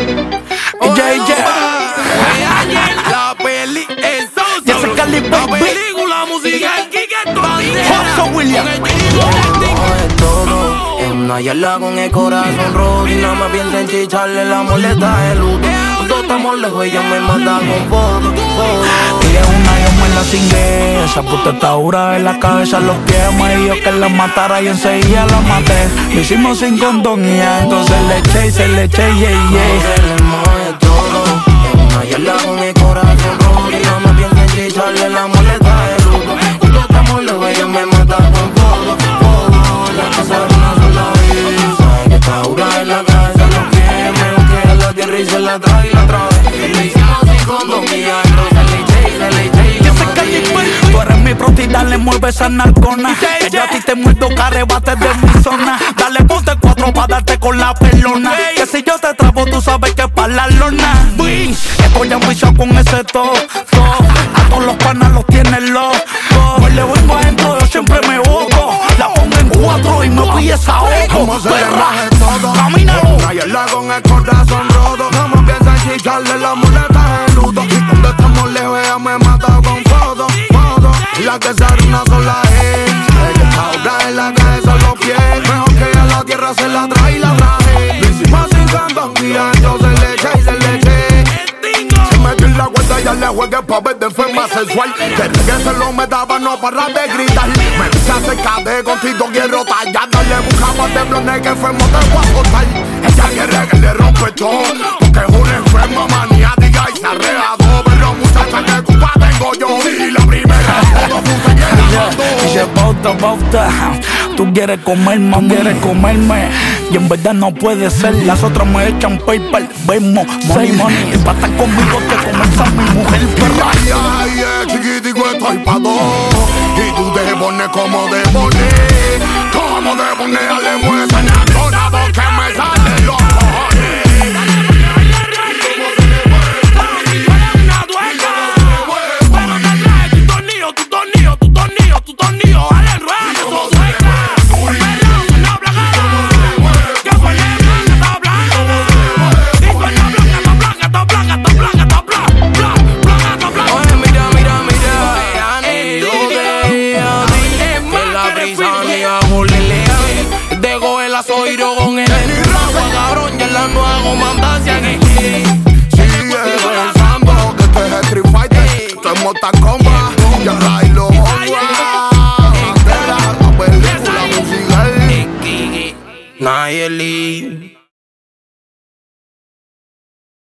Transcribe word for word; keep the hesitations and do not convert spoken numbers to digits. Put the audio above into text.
J J. La peli, el soso. Ya se calibró, La baby. película, música, el Kike Tondera. Joso William. Es todo, es una yarda con el corazón roto. Y nada más piensa en chicharle la molesta de luto. Nosotros estamos lejos, ella me manda con fotos, fotos. Ella es una, yo me la cingué. Esa puta está dura en la cabeza, los pies. Me dijo que la matara y enseguida la maté. Lo hicimos sin condón y ya entonces le eché y se le eché, yeah, yeah. Tenemos de todo, es una yarda con el corazón roto. Y nada más piensa en chicharle la molesta de luto. Nosotros estamos lejos, ella me manda con fotos, fotos. La casa de una sola vez. Sabe que está dura en la cabeza, los pies. Mejor que a la tierra y se la trae y la trae. Lo hicimos sin condón y ya entonces le eché y se le eché y la maté. Tú eres mi proti, dale, mueve esa narcona. Que yo a ti te muerdo, carebate de mi zona. Dale, ponte cuatro pa' darte con la pelona. Que si yo te trabo, tú sabes que es pa' la lona. Estoy ambicioso con ese todo. A todos los panas los tienes locos. Pues le voy pa' adentro, yo siempre me boco. La pongo en cuatro y me pilla esa ojo. Perra, camínalo. Una yarda con el corazón roto. No me piensa en chicharle la muleta de luto. Y cuando estamos lejos ella me mata con fotos, fotos. La que se una sola es. Ella está dura en la cabeza, los pies. Mejor que a la tierra se la trae y la traje. Lo hicimos sin condón y ya entonces le eché y se le eché. Se metió en la cuenta y ya le juegué pa' ver de enferma sexual. Que reggae se lo me daba, no para de gritar. Me puse a acercar contigo, quiero tallar. Le buscaba de blones que enfermo te voy a soltar. Ella quiere que le rompe todo, porque es una enferma maniática y se arreado. Pero muchacha, que culpa tengo yo. Si la primera foto fue que Dice bauta, bauta. Tú quieres comerme, quieres comerme. Y en verdad no puede ser. Las otras me echan paper. Vemos, money, money. Y para estar conmigo te comienza mi mujer, perra. ay, ay, ay, chiquitico, estoy pa' dos. Y tú te pones como de poner. Como de poner, le mueves a